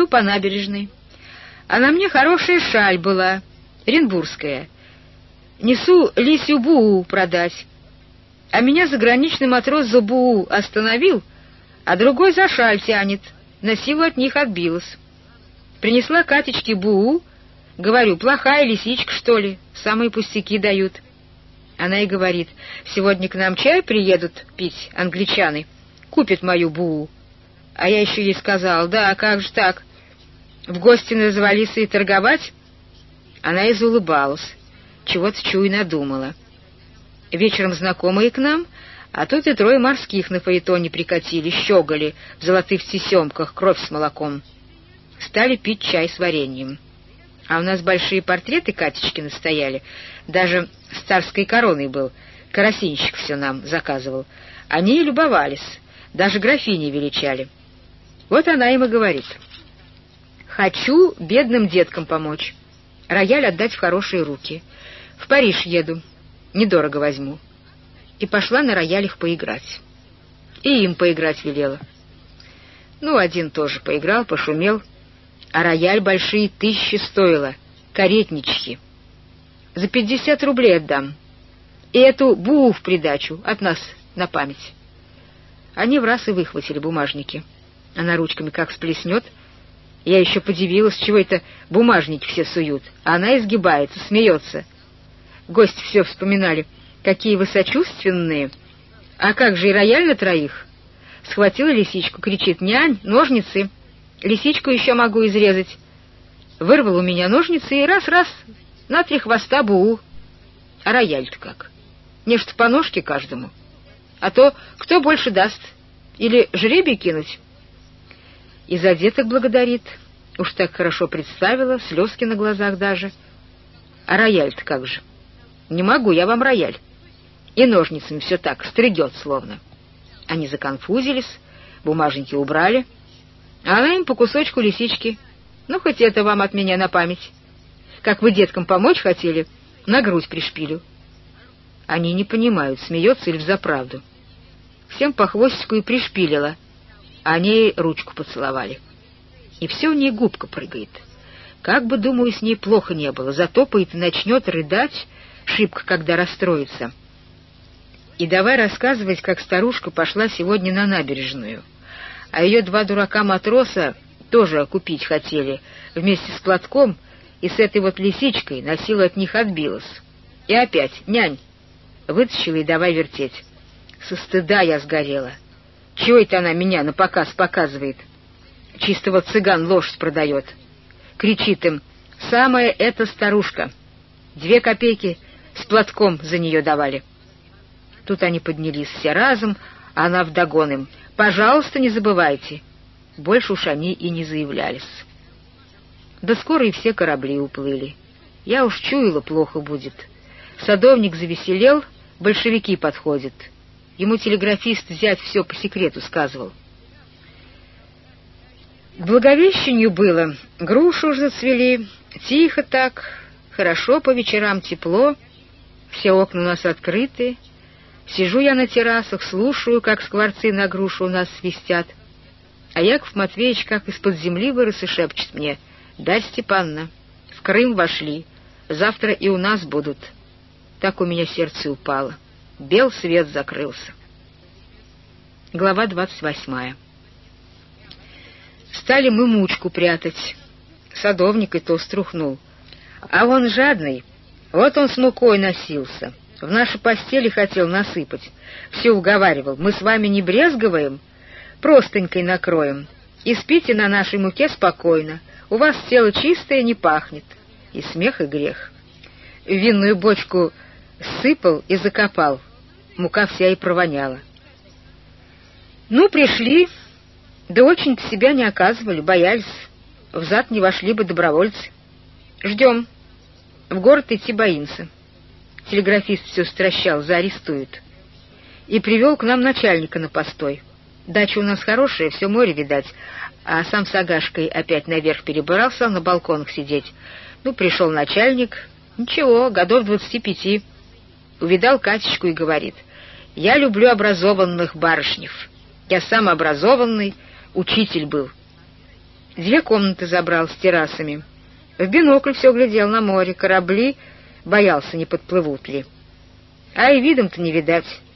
Иду по набережной, а на мне хорошая шаль была, оренбургская. Несу лисью буу продать, а меня заграничный матрос за буу остановил, а другой за шаль тянет, на силу от них отбилась. Принесла Катечке буу, говорю, плохая лисичка, что ли, самые пустяки дают. Она и говорит, сегодня к нам чай приедут пить англичаны, купят мою буу. А я еще ей сказал, да, как же так, в гости назвались и торговать? Она и заулыбалась, чего-то чуй надумала. Вечером знакомые к нам, а тут и трое морских на фаэтоне прикатили, щеголи в золотых тесемках, кровь с молоком. Стали пить чай с вареньем. А у нас большие портреты Катечкины стояли, даже с царской короной был, карасинщик все нам заказывал. Они и любовались, даже графини величали. Вот она им и говорит: «Хочу бедным деткам помочь, рояль отдать в хорошие руки. В Париж еду, недорого возьму». И пошла на роялях поиграть. И им поиграть велела. Ну, один тоже поиграл, пошумел, а рояль большие 1000 стоило, каретничьи. За 50 рублей отдам. И эту буу в придачу от нас на память. Они в раз и выхватили бумажники. Она ручками как сплеснет. Я еще подивилась, чего это бумажники все суют. А она изгибается, смеется. Гости все вспоминали, какие вы сочувственные. А как же и рояль на троих? Схватила лисичку, кричит: «Нянь, ножницы! Лисичку еще могу изрезать». Вырвал у меня ножницы и раз-раз на 3 хвоста буу. А рояль-то как? Нечто по ножке каждому. А то кто больше даст? Или жребий кинуть? И за деток благодарит. Уж так хорошо представила, слезки на глазах даже. А рояль-то как же? Не могу я вам рояль. И ножницами все так стригет словно. Они законфузились, бумажники убрали, а она им по кусочку лисички. Ну, хоть это вам от меня на память. Как вы деткам помочь хотели, на грудь пришпилю. Они не понимают, смеется или взаправду. Всем по хвостику и пришпилила, а они ей ручку поцеловали. И все у ней губка прыгает. Как бы, думаю, с ней плохо не было, затопает и начнет рыдать, шибко, когда расстроится. И давай рассказывать, как старушка пошла сегодня на набережную, а ее 2 дурака-матроса тоже купить хотели, вместе с платком и с этой вот лисичкой, на силу от них отбилась. И опять: «Нянь!» Вытащила и давай вертеть. Со стыда я сгорела. Чего это она меня на показ показывает? Чисто вот цыган лошадь продает. Кричит им: «Самая эта старушка!» 2 копейки с платком за нее давали. Тут они поднялись все разом, а она вдогон им: «Пожалуйста, не забывайте». Больше уж они и не заявлялись. Да скоро и все корабли уплыли. Я уж чуяла, плохо будет. Садовник завеселел, большевики подходят. Ему телеграфист взять все по секрету сказывал. К Благовещению было, груши уж зацвели, тихо так, хорошо по вечерам, тепло, все окна у нас открыты. Сижу я на террасах, слушаю, как скворцы на грушу у нас свистят. А Яков Матвеевич как из-под земли вырос и шепчет мне: «Дарья Степановна, в Крым вошли, завтра и у нас будут». Так у меня сердце упало. Бел свет закрылся. Глава 28. Стали мы мучку прятать. Садовник и то струхнул. А он жадный, вот он с мукой носился. В наши постели хотел насыпать. Все уговаривал: «Мы с вами не брезговаем, простынькой накроем, и спите на нашей муке спокойно. У вас тело чистое, не пахнет». И смех, и грех. В винную бочку сыпал и закопал. Мука вся и провоняла. Ну, пришли, да очень-то себя не оказывали, боялись. Взад не вошли бы добровольцы. Ждем. В город идти боимся. Телеграфист все стращал: заарестуют. И привел к нам начальника на постой. Дача у нас хорошая, все море видать, а сам с Агашкой опять наверх перебрался на балконах сидеть. Ну, пришел начальник, ничего, годов 25, увидал Катечку и говорит: «Я люблю образованных барышнев. Я сам образованный, учитель был». 2 комнаты забрал с террасами. В бинокль все глядел на море, корабли, боялся, не подплывут ли. А и видом-то не видать.